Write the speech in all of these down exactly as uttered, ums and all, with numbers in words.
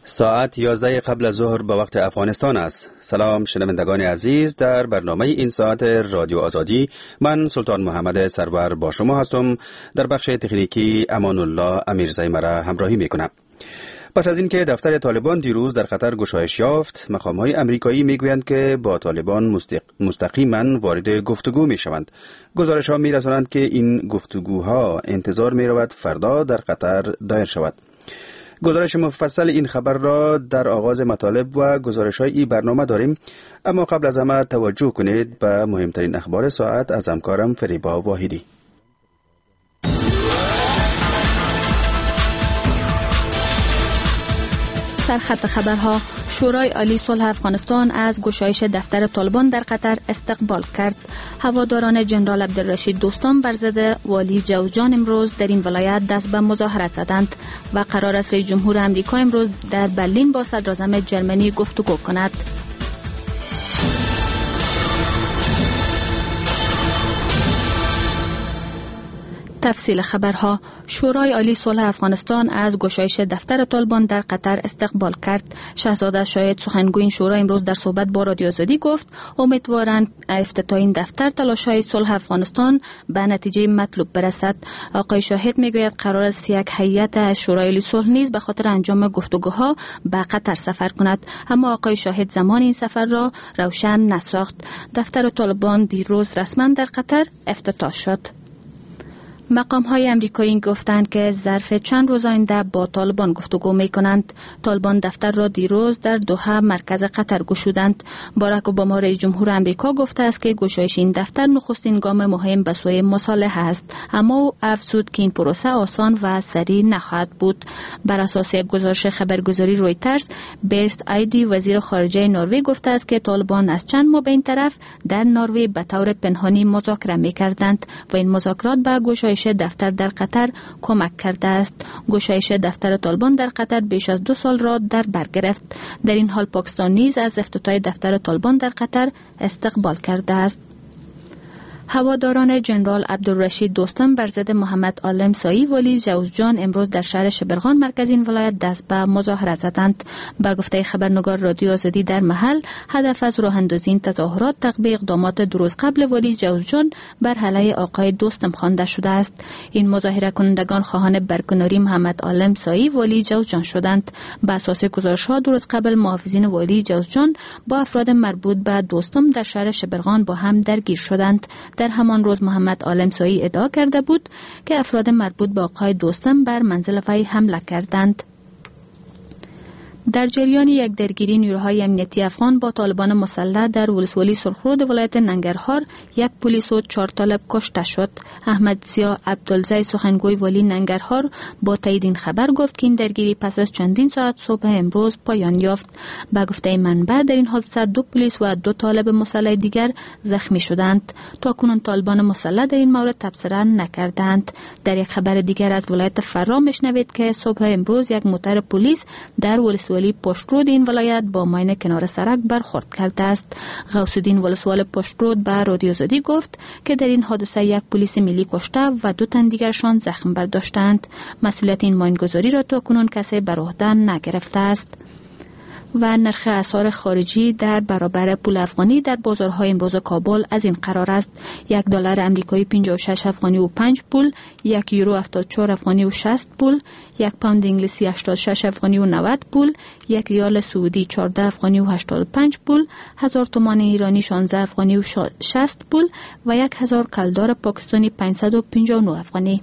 ساعت یازده قبل از ظهر به وقت افغانستان است. سلام شنوندگان عزیز، در برنامه این ساعت رادیو آزادی من سلطان محمد سرور با شما هستم. در بخش تکنیکی امان الله امیرزی مرا همراهی میکنم. پس از اینکه دفتر طالبان دیروز در قطر گشایش یافت، مقام‌های امریکایی میگویند که با طالبان مستقیما وارد گفتگو میشوند. گزارش‌ها میرسانند که این گفتگوها انتظار میرود فردا در قطر دایر شود. گزارش مفصل این خبر را در آغاز مطالب و گزارش‌های این برنامه داریم، اما قبل از همه توجه کنید به مهمترین اخبار ساعت از همکارم فریبا واحدی. سرخط خبرها: شورای عالی صلح افغانستان از گشایش دفتر طالبان در قطر استقبال کرد. هواداران جنرال عبدالرشید دوستان برزده والی جوزجان امروز در این ولایت دست به مظاهرت زدند و قرار است رئیس جمهور آمریکا امروز در برلین با صدراعظم جرمنی گفتگو کند. تفصیل خبرها: شورای عالی صلح افغانستان از گشایش دفتر طالبان در قطر استقبال کرد. شاهزاده شاهد سخنگوی این شورا امروز در صحبت با رادیو آزادی گفت امیدوارند افتتاح این دفتر تلاش‌های صلح افغانستان به نتیجه مطلوب برسد. آقای شاهد میگوید قرار است یک هیئت از شورای عالی صلح نیز به خاطر انجام گفتگوها به قطر سفر کند، اما آقای شاهد زمان این سفر را روشن نساخت. دفتر طالبان دیروز رسما در قطر افتتاح شد. مقام‌های امریکایی گفتند که ظرف چند روز آینده با طالبان گفتگو می‌کنند. طالبان دفتر را دیروز در دوحه مرکز قطر گشودند. باراک اوباما رئیس جمهور آمریکا گفته است که گشایش این دفتر نخستین گام مهم به سوی مصالحه است، اما او افزود که این پروسه آسان و سریع نخواهد بود. بر اساس یک گزارش خبرگزاری رویترز، بیرست آیدی وزیر خارجه نروژ گفته است که طالبان از چند ماه به این طرف در نروژ به طور پنهانی مذاکره می‌کردند و این مذاکرات به گشایش دفتر در قطر کمک کرده است. گشایش دفتر طالبان در قطر بیش از دو سال را در بر گرفت. در این حال پاکستان نیز از افتتاح دفتر طالبان در قطر استقبال کرده است. هواداران جنرال عبدالرشید دوستان برزده محمد عالم سایی والی جوزجان امروز در شهر شبرغان مرکز این ولایت دست به مظاهره زدند. با گفته خبرنگار رادیو آزادی در محل، هدف از راه اندازی این تظاهرات تقبیه اقدامات دو روز قبل والی جوزجان بر علیه آقای دوستم خوانده شده است. این مظاهره کنندگان خواهان برکناری محمد عالم سایی والی جوزجان شدند. بر اساس گزارش‌ها دو روز قبل محافظین والی جوزجان با افراد مربوط به دوستم در شهر شبرغان با هم درگیر شدند. در همان روز محمد عالم سایی ادعا کرده بود که افراد مربوط به آقای دوستم بر منزل وی حمله کردند. در جریان یک درگیری نیروهای امنیتی افغان با طالبان مسلح در ولسوالی سرخرود ولایت ننگرهار یک پلیس و چهار طالب کشته شد. احمد ضیا عبدالزی سخنگوی والی ننگرهار با تایید این خبر گفت که این درگیری پس از چندین ساعت صبح امروز پایان یافت. به گفته منبع در این حادثه دو پلیس و دو طالب مسلح دیگر زخمی شدند. تاکنون طالبان مسلح در این مورد تبصره نکردند. در یک خبر دیگر از ولایت فرا میشنوید که صبح امروز یک موتر پلیس در ولسوالی ولی پشترود این ولایت با ماین کنار سرک برخورد کرده است. غوث الدین ولسوال پشترود به رادیو آزادی گفت که در این حادثه یک پلیس ملی کشته و دو تن دیگرشان زخم برداشتند. مسئولیت این ماینگذاری را تاکنون کسی بر عهده نگرفته است. و نرخ اسعار خارجی در برابر پول افغانی در بازارهای امروز کابل از این قرار است: یک دلار امریکایی پنجاه و شش افغانی و پنج پول، یک یورو هفتاد و چهار افغانی و شصت پول، یک پوند انگلیسی هشتاد و شش افغانی و نود پول، یک ریال سعودی چهارده افغانی و هشتاد و پنج پول، هزار تومان ایرانی شانزده افغانی و شصت پول و یک هزار کلدار پاکستانی پانصد و پنجاه و نه افغانی.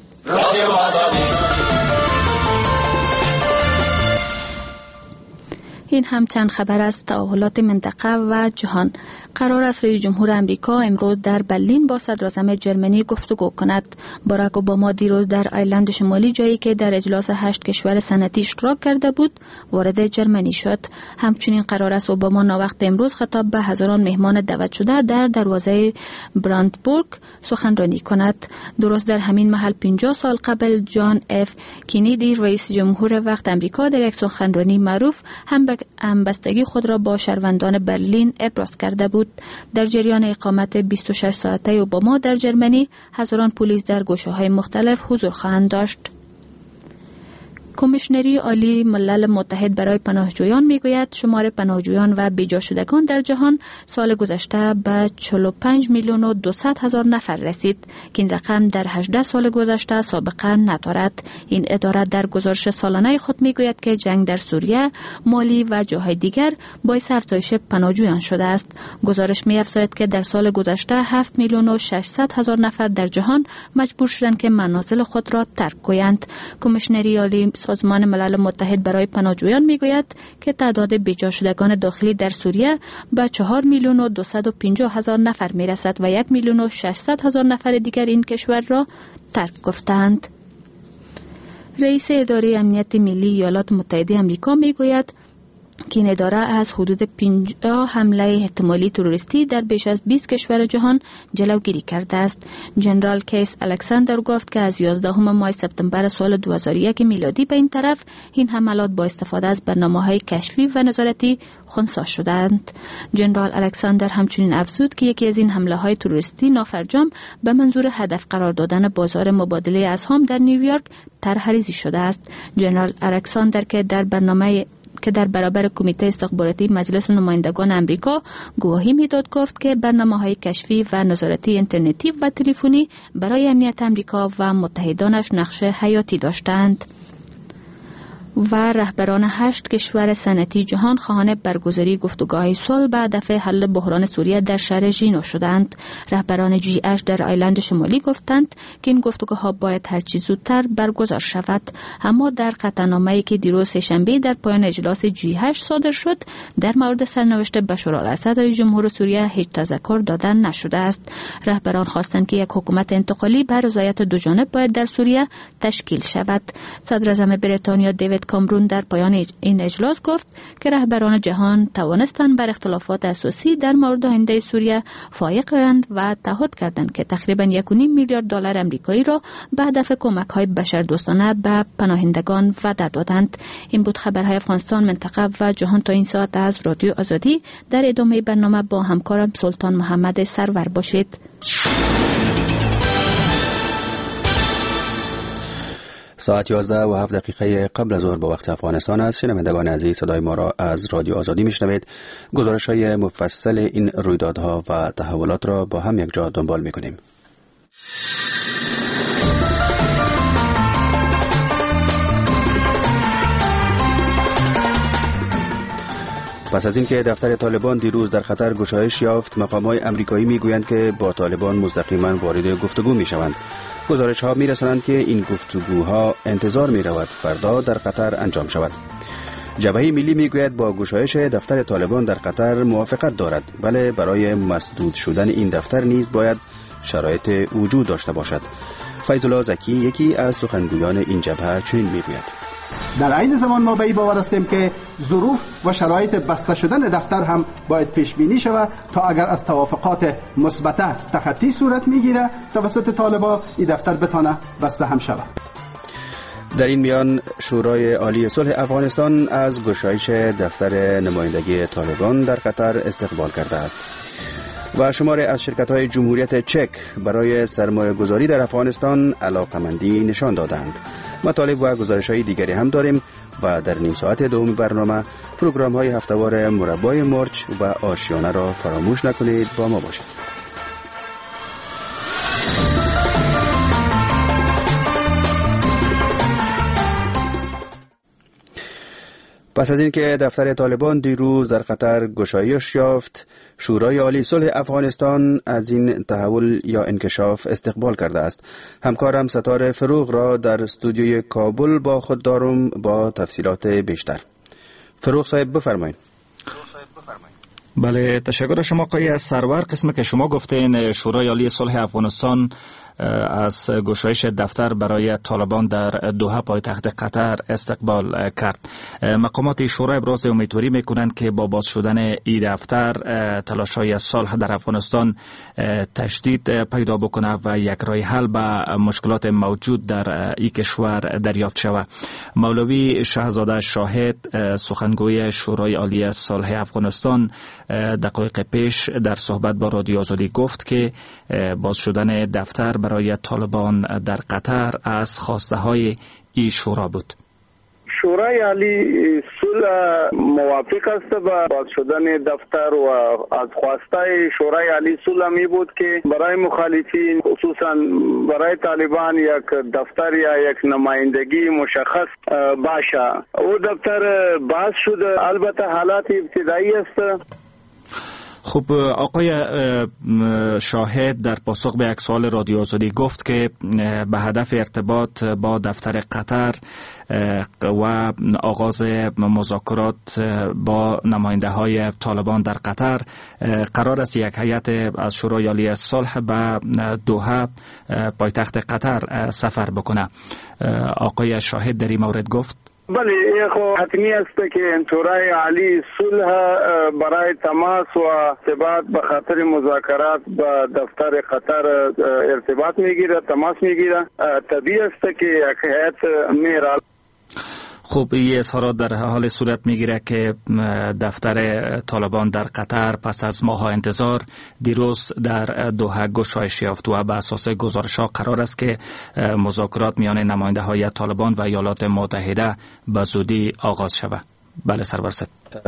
این هم چند خبر از تحولات منطقه و جهان. قرار است رئیس جمهور آمریکا امروز در برلین با صدراعظم جرمنی گفتگو کند. باراک اوباما دیروز در آیرلند شمالی، جایی که در اجلاس هشت کشور صنعتی اشتراک کرده بود، وارد جرمنی شد. همچنین قرار است اوباما ناوقت امروز خطاب به هزاران مهمان دعوت شده در دروازه براندبورگ سخنرانی کند. درست در همین محل پنجاه سال قبل جان اف کندی رئیس جمهور وقت آمریکا در یک سخنرانی معروف هم همبستگی خود را با شهروندان برلین ابراز کرده بود. در جریان اقامت بیست و شش ساعته اوباما در جرمنی، هزاران پلیس در گوشه‌های مختلف حضور خواهند داشت. کمیشنری عالی ملل متحد برای پناهجویان میگوید شمار پناهجویان و بیجا شدگان در جهان سال گذشته به چهل و پنج میلیون و دویست هزار نفر رسید که این رقم در هجده سال گذشته سابقه ندارد. این اداره در گزارش سالانه خود میگوید که جنگ در سوریه، مالی و جاهای دیگر باعث افزایش پناهجویان شده است. گزارش می‌افزاید که در سال گذشته هفت میلیون و ششصد هزار نفر در جهان مجبور شدند که منازل خود را ترک کنند. کمیشنری عالی سازمان ملل متحد برای پناهجویان میگوید که تعداد بیجا شدگان داخلی در سوریه به چهار میلیون و دویست و پنجاه هزار نفر میرسد و یک میلیون و ششصد هزار نفر دیگر این کشور را ترک گفتند. رئیس اداره امنیت ملی ایالات متحده آمریکا میگوید که این اداره از حدود پنجاه حمله احتمالی تروریستی در بیش از بیست کشور جهان جلوگیری کرده است. جنرال کیس الکساندر گفت که از یازدهم ماه سپتامبر سال دو هزار و یک میلادی به این طرف این حملات با استفاده از برنامه‌های کشفی و نظارتی خنثی شدند. جنرال الکساندر همچنین افزود که یکی از این حمله‌های تروریستی نافرجام به منظور هدف قرار دادن بازار مبادله اسهم در نیویورک طرح‌ریزی شده است. جنرال الکساندر که در برنامه که در برابر کمیته استخباراتی مجلس نمایندگان امریکا گواهی میداد گفت که برنامه‌های کشفی و نظارتی اینترنتی و تلفنی برای امنیت امریکا و متحدانش نقش حیاتی داشتند. و رهبران هشت کشور صنعتی جهان خواهان برگزاری گفتگوهای صلح به هدف حل بحران سوریه در شهر ژنو شدند. رهبران جی هشت در آیلند شمالی گفتند که این گفتگوها باید هرچی زودتر برگزار شود. اما در قطعنامه‌ای که دیروز سه‌شنبه در پایان اجلاس جی هشت صادر شد در مورد سرنوشت بشارالاسد رئیس جمهور سوریه هیچ تذکر دادن نشده است. رهبران خواستند که یک حکومت انتقالی بر رضایت دو جانب باید در سوریه تشکیل شود. صدر اعظم بریتانیا دیوید کامرون در پایان این اجلاس گفت که رهبران جهان توانستند بر اختلافات اساسی در مورد آینده سوریه فائق اند و تعهد کردند که تقریباً یک و نیم میلیارد دلار آمریکایی را به هدف کمک‌های بشردوستانه به پناهندگان وعده دادند. این بود خبرهای افغانستان، منطقه و جهان تا این ساعت از رادیو آزادی. در ادامه برنامه با همکارم سلطان محمد سرور باشید. ساعت یازده و هفت دقیقه قبل از ظهر به وقت افغانستان است. شنوندگان عزیز، صدای ما را از رادیو آزادی میشنوید. گزارش های مفصل این رویدادها و تحولات را با هم یک جا دنبال میکنیم. پس از اینکه دفتر طالبان دیروز در قطر گشایش یافت، مقام‌های آمریکایی میگویند که با طالبان مستقیما وارد گفتگو میشوند. گزارش ها میرسانند که این گفتگوها انتظار میرود فردا در قطر انجام شود. جبهه ملی میگوید با گشایش دفتر طالبان در قطر موافقت دارد، ولی برای مسدود شدن این دفتر نیز باید شرایط وجود داشته باشد. فیض الله زکی یکی از سخنگویان این جبهه چنین میگوید: در عین زمان ما به این باور هستیم که ظروف و شرایط بسته شدن دفتر هم باید پیش بینی شود تا اگر از توافقات مثبته تخطی صورت میگیره توسط طالبان این دفتر بتانه بسته هم شود. در این میان شورای عالی صلح افغانستان از گشایش دفتر نمایندگی طالبان در قطر استقبال کرده است و شماری از شرکت‌های جمهوریت چک برای سرمایه گذاری در افغانستان علاقمندی نشان دادند. مطالب و گزارش‌های دیگری هم داریم و در نیم ساعت دوم برنامه پروگرام‌های هفته‌وار مربای مرچ و آشیانه را فراموش نکنید. با ما باشید. پس از اینکه دفتر طالبان دیروز در قطر گشایش یافت، شورای عالی صلح افغانستان از این تحول یا انکشاف استقبال کرده است. همکارم ستاره فروغ را در استودیوی کابل با خود دارم با تفصیلات بیشتر. فروغ صاحب بفرمایید. بله، تشکر شما آقای سرور. قسم که شما گفتین شورای عالی صلح افغانستان از گشایش دفتر برای طالبان در دوحه پایتخت قطر استقبال کرد. مقامات شورای ابراز امیدواری میکنند که با باز شدن این دفتر تلاش‌های صلح در افغانستان تشدید پیدا بکنه و یک راه حل به مشکلات موجود در این کشور دریافت شود. مولوی شهزاده شاهد، سخنگوی شورای عالی صلح افغانستان، دقایق پیش در صحبت با رادیو آزادی گفت که باز شدن دفتر برای طالبان در قطر از خواسته های این شورا بود. شورای عالی صلح موافق است با باز شدن دفتر و از خواستای شورای عالی صلح می بود که برای مخالفین خصوصا برای طالبان یک دفتر یا یک نمایندگی مشخص باشه. او دفتر باز شده، البته حالات ابتدایی است. خب آقای شاهد در پاسخ به یک سوال رادیو آزادی گفت که به هدف ارتباط با دفتر قطر و آغاز مذاکرات با نماینده های طالبان در قطر قرار است یک هیئت از شورای عالی صلح به دوحه پایتخت قطر سفر بکنه. آقای شاهد در این مورد گفت بله، خب حتمی است که شورای عالی صلح برای تماس و ارتباط به خاطر مذاکرات با دفتر قطر ارتباط میگیره، تماس میگیره. طبیعی است که یک هیئت میره. خب این اظهارات در حال صورت میگیره که دفتر طالبان در قطر پس از ماه‌ها انتظار دیروز در دوحه گشایش یافت و به اساس گزارش‌ها قرار است که مذاکرات میان نماینده‌های طالبان و ایالات متحده به زودی آغاز شود. بله سرور صاحب.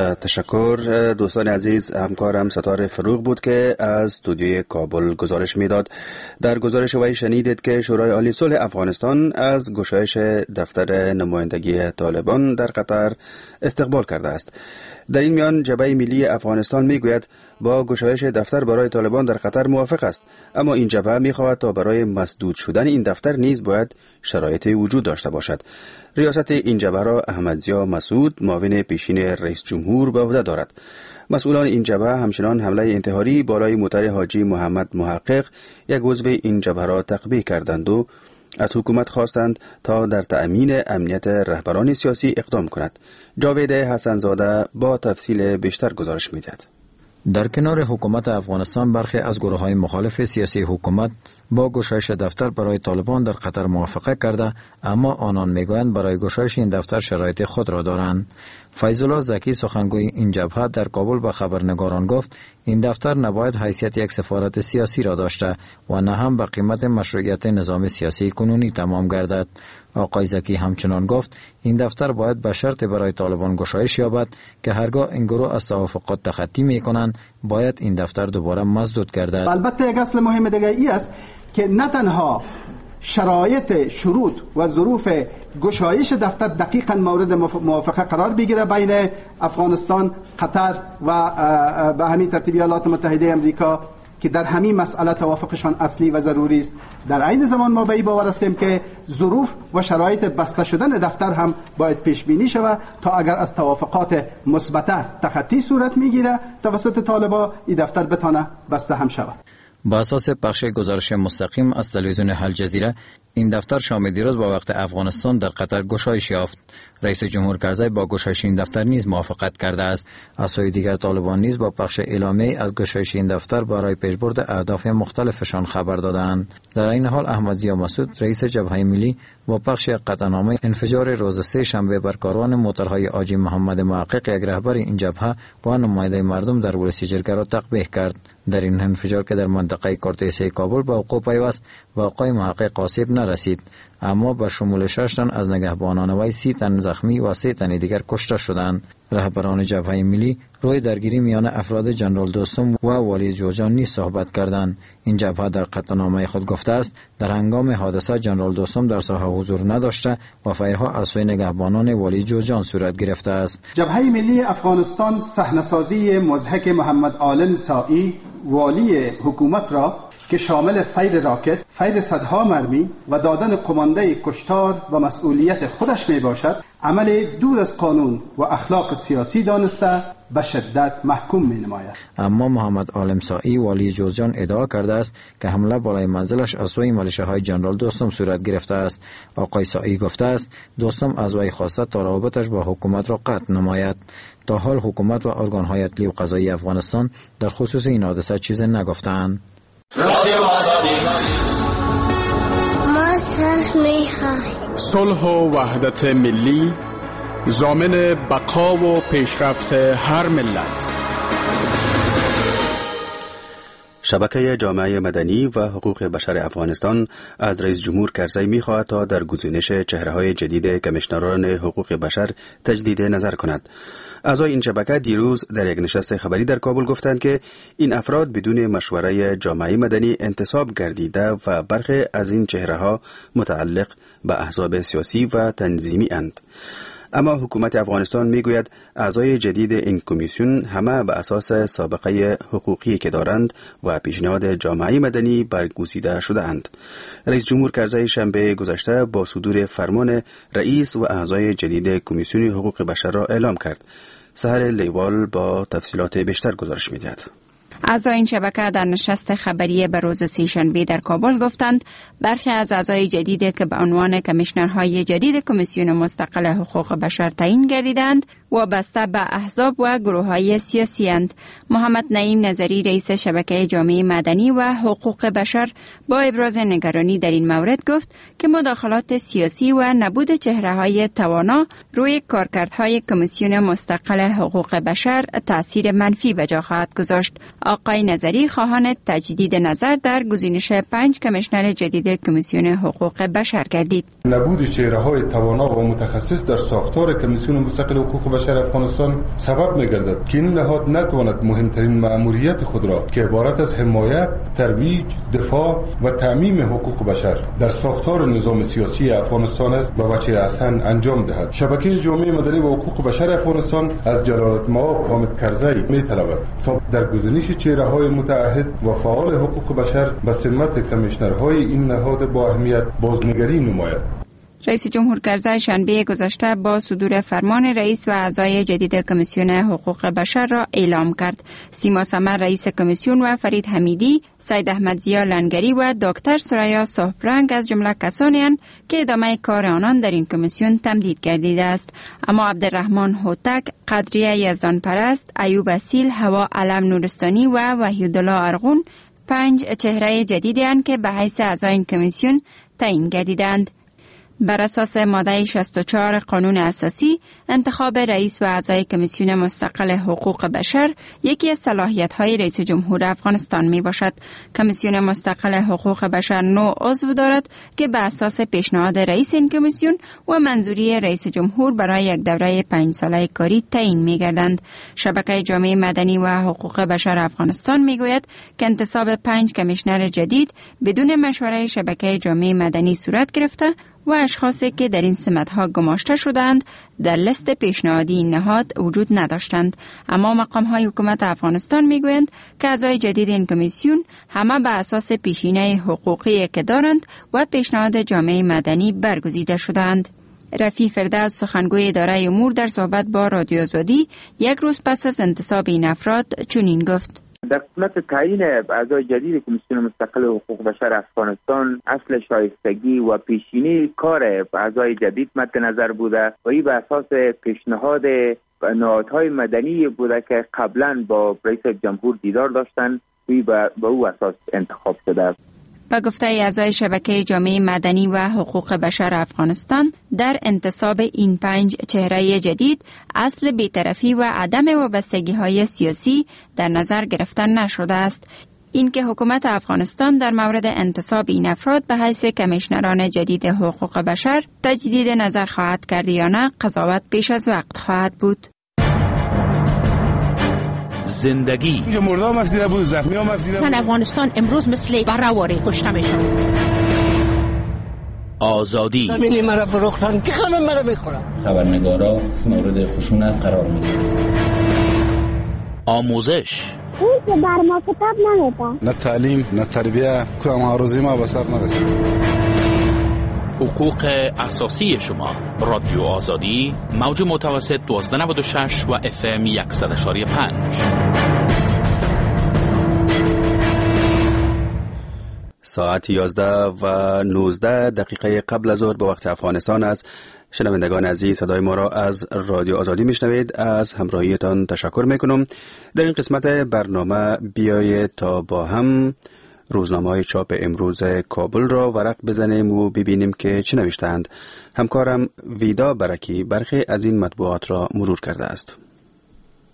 تشکر. دوستان عزیز، همکارم ستاره فروغ بود که از استودیوی کابل گزارش میداد. در گزارش وی شنیدید که شورای عالی صلح افغانستان از گشایش دفتر نمایندگی طالبان در قطر استقبال کرده است. در این میان جبهه ملی افغانستان میگوید با گشایش دفتر برای طالبان در قطر موافق است، اما این جبهه میخواهد تا برای مسدود شدن این دفتر نیز باید شرایطی وجود داشته باشد. ریاست این جبهه را احمدضیا مسعود، معاون پیشین رئیس جمهور، به عهده دارد. مسئولان این جبهه همچنان حمله انتحاری بالای موتر حاجی محمد محقق، یک عضو این جبهه را تقبیح کردند و از حکومت خواستند تا در تأمین امنیت رهبران سیاسی اقدام کند. جاوید حسنزاده با تفصیل بیشتر گزارش می‌دهد. در کنار حکومت افغانستان برخی از گروه‌های مخالف سیاسی حکومت با گشایش دفتر برای طالبان در قطر موافقت کرده، اما آنان میگویند برای گشایش این دفتر شرایط خود را دارند. فیض الله زکی، سخنگوی این جبهه، در کابل به خبرنگاران گفت این دفتر نباید حیثیت یک سفارت سیاسی را داشته و نه هم به قیمت مشروعیت نظام سیاسی کنونی تمام گردد. آقای زکی همچنان گفت این دفتر باید به شرط برای طالبان گشایش یابد که هرگاه این گروه از توافقات تخطی میکنند باید این دفتر دوباره مسدود گردد. البته یک اصل مهم دیگه ای است که نه تنها شرایط، شروط و ظروف گشایش دفتر دقیقاً مورد موافقه قرار بگیره بین افغانستان، قطر و به همین ترتیب ایالات متحده امریکا که در همین مسئله توافقشان اصلی و ضروری است. در عین زمان ما به این باور هستیم که ظروف و شرایط بسته شدن دفتر هم باید پیش بینی شود تا اگر از توافقات مثبت تخطی صورت میگیره توسط طالبان این دفتر بتانه بسته هم شود. با اساس پخش گزارش مستقیم از تلویزیون الجزیره، این دفتر شام دیروز با وقت افغانستان در قطر گشایش یافت. رئیس جمهور کرزی با گشایش این دفتر نیز موافقت کرده است. از سوی دیگر طالبان نیز با پخش اعلامیه از گشایش این دفتر برای پیشبرد اهداف مختلفشان خبر دادند. در این حال احمدضیا مسعود، رئیس جبهه ملی، با پخش قطعنامه انفجار روز سه شنبه بر کاروان موترهای حاجی محمد محقق، یک رهبر این جبهه و نماینده مردم در ولسی جرگه را تقبیح کرد. در این انفجار که در منطقه کورتیسه کابل به وقوع پیوست و آقای محقق آسیب نرسید، اما به شمول شش تن از نگهبانان وی سی تن زخمی و سه تن دیگر کشته شدند. رهبران جبهه ملی روی درگیری میان افراد جنرال دوستم و ولی جوجان نیز صحبت کردند. این جبهه در قطعنامه خود گفته است در هنگام حادثه جنرال دوستم در ساحه حضور نداشته و فیرها از سوی نگهبانان ولی جوجان صورت گرفته است. جبهه ملی افغانستان صحنه‌سازی مضحک محمد عالم سائی، والی حکومت را که شامل فیر راکت، فیر صدها مرمی و دادن قمانده کشتار و مسئولیت خودش می باشد، عمل دور از قانون و اخلاق سیاسی دانسته به شدت محکوم می نماید. اما محمد عالم سائی، والی جوزجان، ادعا کرده است که حمله بالای منزلش از سوی ملیشه‌های جنرال دوستم صورت گرفته است. آقای سائی گفته است دوستم از وی خواسته تا روابطش با حکومت را قطع نماید. تا حال حکومت و ارگان‌های عدلی و قضایی افغانستان در خصوص این حادثه چیزی نگفتند. رادیو آزادی ما صلح می‌خواهیم. صلح و وحدت ملی ضامن بقا و پیشرفت هر ملت. شبکه جامعه مدنی و حقوق بشر افغانستان از رئیس جمهور کرزی می‌خواهد تا در گزینش چهره‌های جدید کمیشنران حقوق بشر تجدید نظر کند. اعضای این شبکه دیروز در یک نشست خبری در کابل گفتند که این افراد بدون مشوره جامعه مدنی انتصاب گردیده و برخی از این چهره‌ها متعلق به احزاب سیاسی و تنظیمی اند. اما حکومت افغانستان میگوید اعضای جدید این کمیسیون همه به اساس سابقه حقوقی که دارند و پیشنهاد جامعه مدنی برگزیده شده اند. رئیس جمهور کرزی شنبه گذشته با صدور فرمان رئیس و اعضای جدید کمیسیون حقوق بشر را اعلام کرد. سحر لیوال با تفصیلات بیشتر گزارش می‌دهد. اعضای این شبکه در نشست خبری به روز سه‌شنبه در کابل گفتند برخی از اعضای جدید که به عنوان کمیشنرهای جدید کمیسیون مستقل حقوق بشر تعیین گردیدند وابسته به احزاب و گروه‌های سیاسی اند. محمد نعیم نظری رئیس شبکه جامعه مدنی و حقوق بشر با ابراز نگرانی در این مورد گفت که مداخلات سیاسی و نبود چهره‌های توانا روی کارکردهای کمیسیون مستقل حقوق بشر تأثیر منفی به جا خواهد گذاشت. آقای نظری خواهان تجدید نظر در گزینش پنج کمیشنر جدید کمیسیون حقوق بشر گردید. نبود چهره‌های توانا و متخصص در ساختار کمیسیون مستقل حقوق بشر افغانستان سبب می‌گردد که این نهاد نتواند مهمترین مأموریت خود را که عبارت از حمایت، ترویج، دفاع و تعمیم حقوق بشر در ساختار نظام سیاسی افغانستان است به وجه احسن انجام دهد. شبکه جامعه مدنی و حقوق بشر افغانستان از جلالتمآب حامد کرزی می‌طلبد تا در گزینش چهره‌های متعهد و فعال حقوق بشر به سمت کمیشنرهای این نهاد با اهمیت بازنگری نماید. رئیس جمهور کرزی شنبه گذشته با صدور فرمان رئیس و اعضای جدید کمیسیون حقوق بشر را اعلام کرد. سیما سمر رئیس کمیسیون و فرید حمیدی، سید احمد ضیا لنگری و دکتر سریا صاحبرنگ از جمله کسانی اند که ادامه کار آنان در این کمیسیون تمدید گردیده است. اما عبدالرحمن هوتک، قدریه یزدان پرست، ایوب اصیل، هوا علم نورستانی و وحیدالله ارغون پنج چهره جدیدی اند که به حیث اعضای این کمیسیون تعیین گردیدند. بر اساس ماده شصت و چهار قانون اساسی، انتخاب رئیس و اعضای کمیسیون مستقل حقوق بشر یکی از صلاحیت‌های رئیس جمهور افغانستان میباشد. کمیسیون مستقل حقوق بشر نو عضو دارد که به اساس پیشنهاد رئیس این کمیسیون و منظوری رئیس جمهور برای یک دوره پنج ساله کاری تعیین میگردند. شبکه جامعه مدنی و حقوق بشر افغانستان میگوید که انتصاب پنج کمیشنر جدید بدون مشوره شبکه جامعه مدنی صورت گرفته و اشخاصی که در این سمت‌ها گماشته شدند در لیست پیشنهادی این نهاد وجود نداشتند. اما مقام‌های حکومت افغانستان میگویند که اعضای جدید این کمیسیون همه به اساس پیشینه حقوقی که دارند و پیشنهاد جامعه مدنی برگزیده شدند. رفیع فردوس سخنگوی اداره امور در صحبت با رادیو آزادی یک روز پس از انتصاب این افراد چنین گفت: در قسمت تعیین اعضای جدید کمیسیون مستقل حقوق بشر افغانستان اصل شایستگی و پیشینی کار اعضای جدید مد نظر بوده و این به اساس پیشنهاد نهادهای مدنی بوده که قبلا با رئیس جمهور دیدار داشتن و به او اساس انتخاب شده. با گفته اعضای شبکه جامعه مدنی و حقوق بشر افغانستان، در انتصاب این پنج چهره جدید اصل بی‌طرفی و عدم وابستگی‌های سیاسی در نظر گرفته نشده است. اینکه حکومت افغانستان در مورد انتصاب این افراد به حیث کمیشنران جدید حقوق بشر تجدید نظر خواهد کرد یا نه قضاوت پیش از وقت خواهد بود. زندگی اینجا مرده هم افزیده بود، زخمی هم افزیده بود. زن افغانستان امروز مثل برهواری کشته میشن. آزادی زمینی مرا فروختن که همه مرا میخورن. خبرنگارا مورد خشونت قرار میگیرن. آموزش این که بر ما کتاب نمیده. نه تعلیم نه تربیه کدام آرزوی ما به سر نرسید. حقوق اساسی شما. رادیو آزادی موج متوسط دوازده نود و شش و اف ام صد و پنج. ساعت یازده و نوزده دقیقه قبل از ظهر به وقت افغانستان است. شنوندگان عزیز، صدای ما را از رادیو آزادی میشنوید. از همراهیتان تشکر میکنم. در این قسمت برنامه بیایید تا با هم روزنامه‌های چاپ امروز کابل را ورق بزنیم و ببینیم که چه نوشتند. همکارم ویدا برکی برخی از این مطبوعات را مرور کرده است.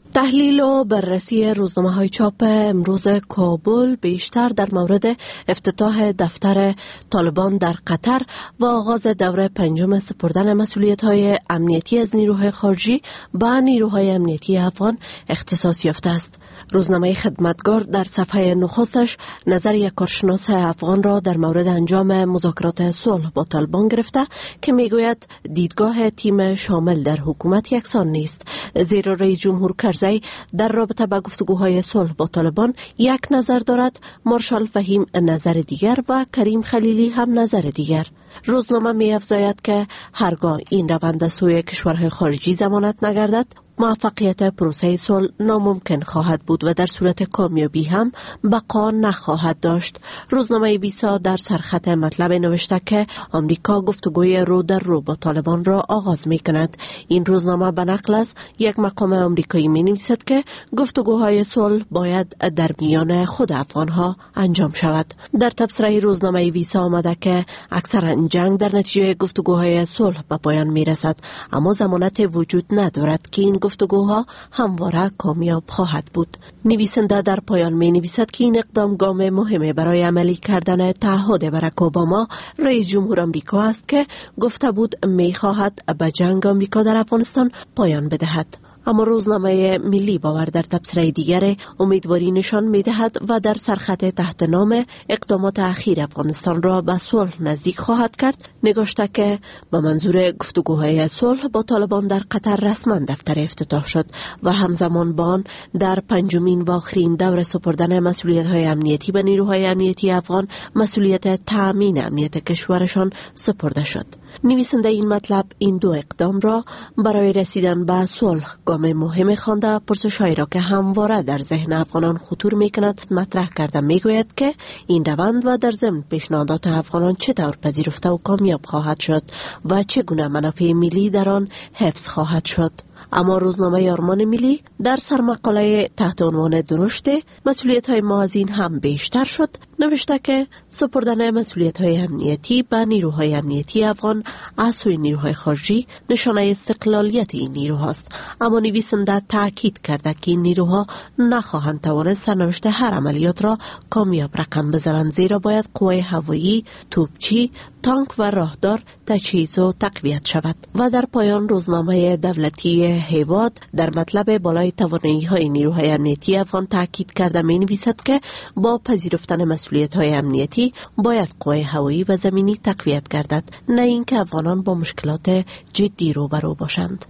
تحلیل و بررسی روزنامه های چاپ امروز کابل بیشتر در مورد افتتاح دفتر طالبان در قطر و آغاز دوره پنجم سپردن مسئولیت های امنیتی از نیروهای خارجی به نیروهای امنیتی افغان اختصاص یافته است. روزنامه خدمتگار در صفحه نخستش نظر یک کارشناس افغان را در مورد انجام مذاکرات صلح با طالبان گرفته که میگوید دیدگاه تیم شامل در حکومت یکسان نیست، زیرا رئیس جمهور کرزی در رابطه با گفتگوهای صلح با طالبان یک نظر دارد، مارشال فهیم نظر دیگر و کریم خلیلی هم نظر دیگر. روزنامه می افزاید که هرگاه این روند سوی کشورهای خارجی ضمانت نگردد، موفقیت پروسه صلح ناممکن خواهد بود و در صورت کامیابی هم بقا نخواهد داشت. روزنامه بیسا در سرخط مطلب نوشته که آمریکا گفتگوی رو در رو با طالبان را آغاز می کند. این روزنامه به نقل از یک مقام آمریکایی می نویسد که گفتگوهای صلح باید در میان خود افغانها انجام شود. در تبصره روزنامه بیسا آمده که اکثرا جنگ در نتیجه گفتگوهای صلح به پایان می رسد، اما ضمانت وجود ندارد که این گفتگوها همواره کامیاب خواهد بود. نویسنده در پایان می نویسد که این اقدام گام مهمی برای عملی کردن تعهد باراک اوباما رئیس جمهور آمریکا است که گفته بود می خواهد به جنگ آمریکا در افغانستان پایان بدهد. اما روزنامه ملی باور در تبصره دیگر امیدواری نشان می دهد و در سرخط تحت نام اقدامات اخیر افغانستان را به صلح نزدیک خواهد کرد نگاشته که به منظور گفتگوهای صلح با طالبان در قطر رسما دفتر افتتاح شد و همزمان با آن در پنجمین و آخرین دور سپردن مسئولیت‌های امنیتی به نیروهای امنیتی افغان مسئولیت تأمین امنیت کشورشان سپرده شد. نویسنده این مطلب این دو اقدام را برای رسیدن به صلح گام مهم خوانده پرسش‌هایی را که همواره در ذهن افغانان خطور می‌کند مطرح کرده میگوید که این روند و در ضمن پیشنهادات افغانان چطور پذیرفته و کامیاب خواهد شد و چگونه منافع ملی در آن حفظ خواهد شد. اما روزنامه آرمان ملی در سرمقاله تحت عنوان درشت مسئولیت‌های ما از این هم بیشتر شد نوشته که سپردن مسئولیت‌های امنیتی به نیروهای امنیتی افغان از سوی نیروهای خارجی نشانه استقلالیت این نیروهاست، اما نویسنده تاکید کرده که این نیروها نخواهند توانست سرنوشت هر عملیات را کامیاب رقم بزنند، زیرا باید قوای هوایی، توپچی، تانک و راهدار تجهیز و تقویت شود. و در پایان روزنامه دولتی هیواد در مطلب بالای توانایی‌های نیروهای امنیتی افغان تاکید کرده می‌نویسد که با پذیرفتن مسئولیت‌های امنیتی باید قوای هوایی و زمینی تقویت گردد، نه اینکه افغانان با مشکلات جدی روبرو باشند.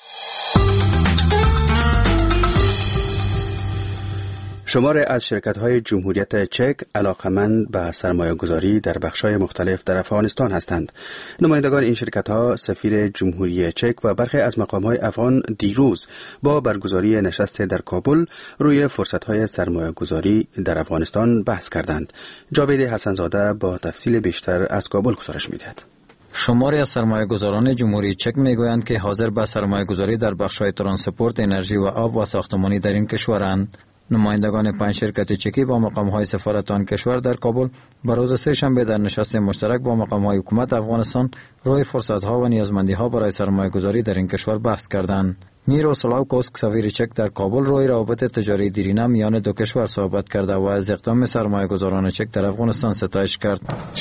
شمار از شرکت‌های جمهوریت چک علاقمند به سرمایه‌گذاری در بخش‌های مختلف در افغانستان هستند. نمایندگان این شرکت‌ها سفیر جمهوری چک و برخی از مقام‌های افغان دیروز با برگزاری نشست در کابل روی فرصت‌های سرمایه‌گذاری در افغانستان بحث کردند. جاوید حسن‌زاده با تفصیل بیشتر از کابل گزارش می‌دهد. شماری از سرمایه‌گذاران جمهوری چک می‌گویند که حاضر به سرمایه‌گذاری در بخش‌های ترانسپورت، انرژی و آب و ساختمانی در این کشورند. نمایندگان پنج شرکت چکی با مقام‌های سفارت آن کشور در کابل بر روز سه شنبه در نشست مشترک با مقام‌های حکومت افغانستان روی فرصت‌ها و نیازمندی‌ها برای سرمایه‌گذاری در این کشور بحث کردند. میروسلاو کوسک سفیر چک در کابل روی روابط تجاری دیرینه میان دو کشور صحبت کرده و از اقدام سرمایه‌گذاران چک در افغانستان ستایش کرد.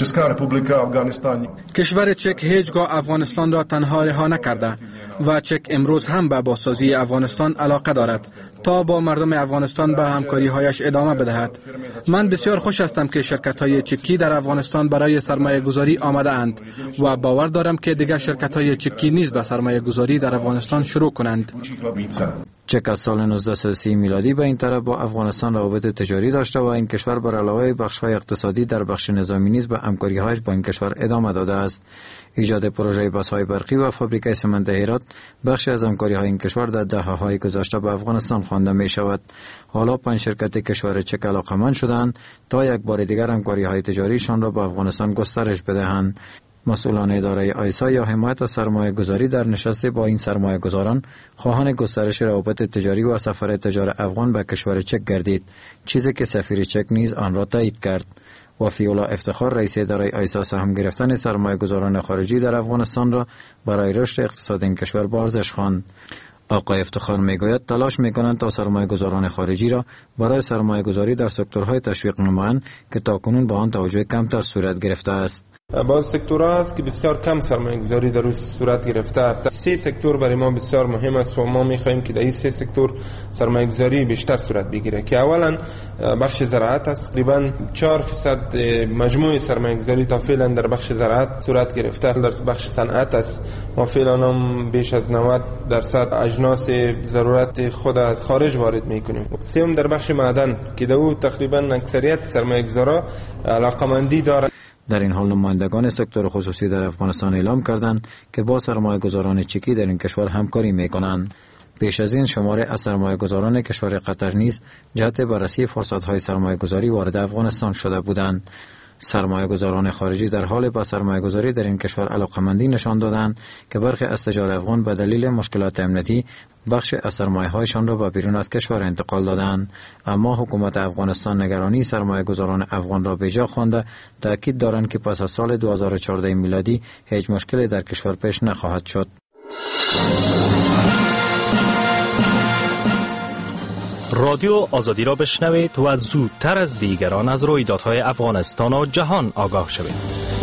کشور چک هیچگاه افغانستان را تنها رها نکرده و چک امروز هم به بازسازی افغانستان علاقه دارد تا با مردم افغانستان به همکاری‌هایش ادامه بدهد. من بسیار خوش هستم که شرکت‌های چکی در افغانستان برای سرمایه‌گذاری آمده اند و باور دارم که دیگر شرکت‌های چکی نیز به سرمایه‌گذاری در افغانستان شروع کنند. چک از سال نوزده صد و سی میلادی به این طرف با افغانستان روابط تجاری داشته و این کشور بر علاوه بخش‌های اقتصادی در بخش نظامی نیز به همکاری‌هایش با این کشور ادامه داده است. ایجاد پروژه بس‌های برقی و فابریکه سمنت هرات بخشی از همکاری‌های این کشور در دهه‌های گذشته به افغانستان خوانده می‌شود. حالا پنج شرکت کشور چک علاقه‌مند شدند تا یک بار دیگر همکاری‌های تجاریشان را به افغانستان گسترش بدهند. مسئولان اداره آیسا یا حمایت از سرمایه گذاری در نشست با این سرمایه گذاران خواهان گسترش روابط تجاری و سفر تجار افغان به کشور چک گردید، چیزی که سفیر چک نیز آن را تایید کرد. وفی‌الله افتخار رئیس اداره آیسا سهم گرفتن سرمایه گذاران خارجی در افغانستان را برای رشد اقتصاد این کشور با ارزش خواند. آقای افتخار میگوید تلاش میکنند تا سرمایه گذاران خارجی را برای سرمایه گذاری در سکتورهای تشویق نمایند که تاکنون با آن توجه کمتر صورت گرفته است. باز سکتورها هست که بسیار کم سرمایه گذاری در روز صورت گرفته. سه سکتور برای ما بسیار مهم است و ما میخواهیم که در این سه سکتور سرمایه گذاری بیشتر صورت بگیره که اولا بخش زراعت است. تقریبا چهار درصد مجموع سرمایه گذاری تا فعلا در بخش زراعت صورت گرفته. در بخش صنعت است ما فعلا هم بیش از نود درصد اجناس ضرورت خود از خارج وارد میکنیم. سوم در بخش معدن که در او تقریبا اکثریت سرمایه گذارا علاقمندی دارند. در این حال نمایندگان سکتور خصوصی در افغانستان اعلام کردند که با سرمایه گذاران چکی در این کشور همکاری می کنند. پیش از این شماره از سرمایه گذاران کشور قطر نیز جهت بررسی فرصت های سرمایه گذاری وارد افغانستان شده بودند. سرمایه گذاران خارجی در حال با سرمایه گذاری در این کشور علاقمندی نشان دادند که برخی از تجار افغان به دلیل مشکلات امنیتی بخش از سرمایه هایشان را به بیرون از کشور انتقال دادند. اما حکومت افغانستان نگرانی سرمایه گذاران افغان را به جا خوانده تاکید دارند که پس از سال دو هزار و چهارده میلادی هیچ مشکلی در کشور پیش نخواهد شد. رادیو آزادی را بشنوید و زودتر از دیگران از رویدادهای افغانستان و جهان آگاه شوید.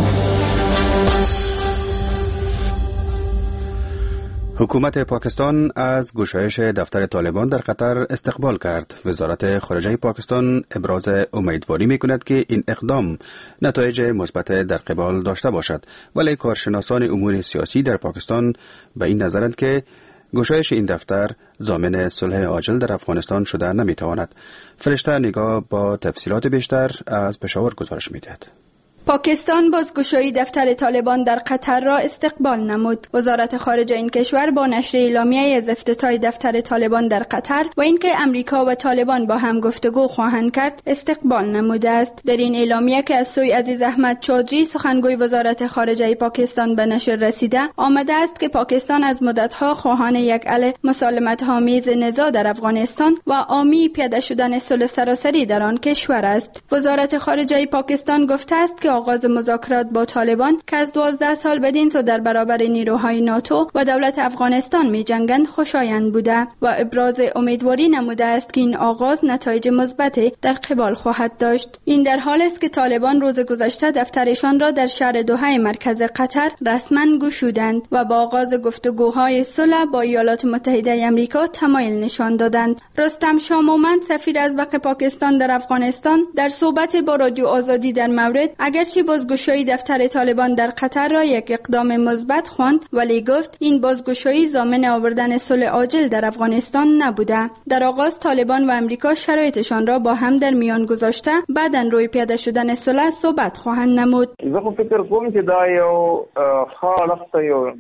حکومت پاکستان از گشایش دفتر طالبان در قطر استقبال کرد. وزارت خارجه پاکستان ابراز امیدواری می‌کند که این اقدام نتایج مثبت در قبال داشته باشد، ولی کارشناسان امور سیاسی در پاکستان به این نظرند که گشایش این دفتر ضامن صلح عاجل در افغانستان شده نمیتواند. فرشته نگاه با تفصیلات بیشتر از پشاور گزارش میدهد. پاکستان بازگشایی دفتر طالبان در قطر را استقبال نمود. وزارت خارجه این کشور با نشر اعلامیه از افتتاح دفتر طالبان در قطر و اینکه امریکا و طالبان با هم گفتگو خواهند کرد استقبال نموده است. در این اعلامیه که از سوی عزیز احمد چودری سخنگوی وزارت خارجه پاکستان به نشر رسیده آمده است که پاکستان از مدتها خواهان یک حل مسالمت‌آمیز نزاع در افغانستان و عامی پیاده شدن صلح سراسری در آن کشور است. وزارت خارجه پاکستان گفته است که آغاز مذاکرات با طالبان که از دوازده سال بدین سو در برابر نیروهای ناتو و دولت افغانستان می جنگند خوشایند بوده و ابراز امیدواری نموده است که این آغاز نتایج مثبتی در قبال خواهد داشت. این در حال است که طالبان روز گذشته دفترشان را در شهر دوحه مرکز قطر رسما گشودند و با آغاز گفتگوهای صلح با ایالات متحده آمریکا تمایل نشان دادند. رستم شاه مومند سفیر از وقت پاکستان در افغانستان در صحبت با رادیو آزادی در مورد اگرچه بازگشایی دفتر طالبان در قطر را یک اقدام مثبت خواند، ولی گفت این بازگشایی ضامن آوردن صلح عاجل در افغانستان نبوده. در آغاز طالبان و امریکا شرایطشان را با هم در میان گذاشته بعداً روی پیاده شدن صلح صحبت خواهند نمود. زه فکر کوم چې دا یو خالق یو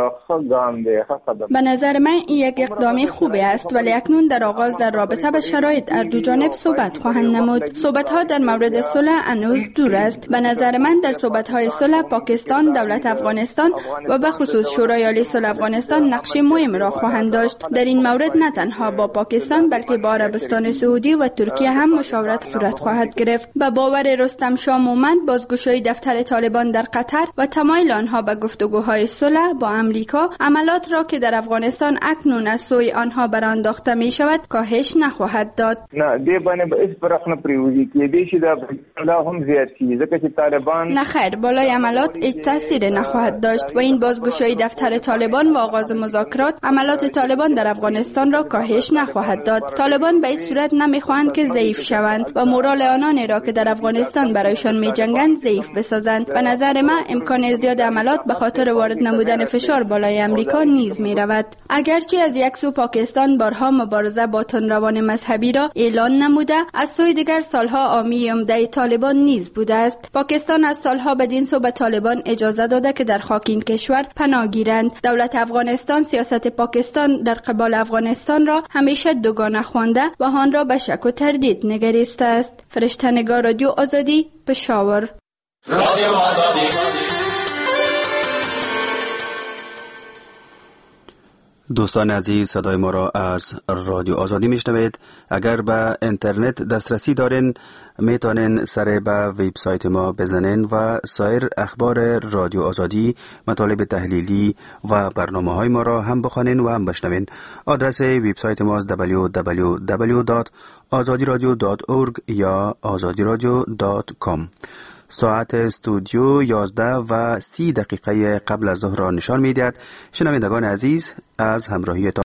خدام دی. به نظر من این یک اقدام خوبی است، ولی اکنون در آغاز در رابطه به شرایط در دو جانب صحبت خواهند نمود. صحبت‌ها در مورد صلح هنوز دور است. به نظر من در صحبت‌های صلح پاکستان، دولت افغانستان و به خصوص شورای عالی صلح افغانستان نقش مهم را خواهند داشت. در این مورد نه تنها با پاکستان بلکه با عربستان سعودی و ترکیه هم مشاورت صورت خواهد گرفت. به باور رستم شاه مومند بازگشایی دفتر طالبان در قطر و تمایل آنها به گفتگوهای صلح با امریکا عملات را که در افغانستان اکنون از سوی آنها برانداخته می شود کاهش نخواهد داد. نه دی باندې به اس فرق نه پریوزي کې دي چې دا هم زیات شي ځکه چې طالبان نه خیر، بالای عملات هیچ تاثیر نخواهد داشت و این بازگشایی دفتر طالبان و آغاز مذاکرات عملات طالبان در افغانستان را کاهش نخواهد داد. طالبان به این صورت نمیخواهند که ضعیف شوند و مورال آنان را که در افغانستان برایشان میجنگند ضعیف بسازند. به نظر من امکان ازدیاد عملات به خاطر وارد نمودن فشار بالای امریکا نیز میرود. اگرچه از یک سو پاکستان بارها مبارزه با تندروان مذهبی را اعلان نموده، از سوی دیگر سالها حامی عمده طالبان نیز بوده است. پاکستان از سالها بدین سو به طالبان اجازه داده که در خاک این کشور پناه گیرند. دولت افغانستان سیاست پاکستان در قبال افغانستان را همیشه دوگانه خوانده و آن را به شک و تردید نگریسته است. فرشته نگار، رادیو آزادی، پشاور. رادیو آزادی. دوستان عزیز، صدای ما را از رادیو آزادی میشنوید. اگر به اینترنت دسترسی دارین میتونین سر به وبسایت ما بزنین و سایر اخبار رادیو آزادی، مطالب تحلیلی و برنامه های ما را هم بخوانین و هم بشنوین. آدرس وبسایت ما دبلیو دبلیو دبلیو دات آزادی رادیو دات اورگ یا آزادی رادیو دات کام. ساعت استودیو یازده و سی دقیقه قبل از ظهر را نشان می‌دهد. شنوندگان عزیز، از همراهیتان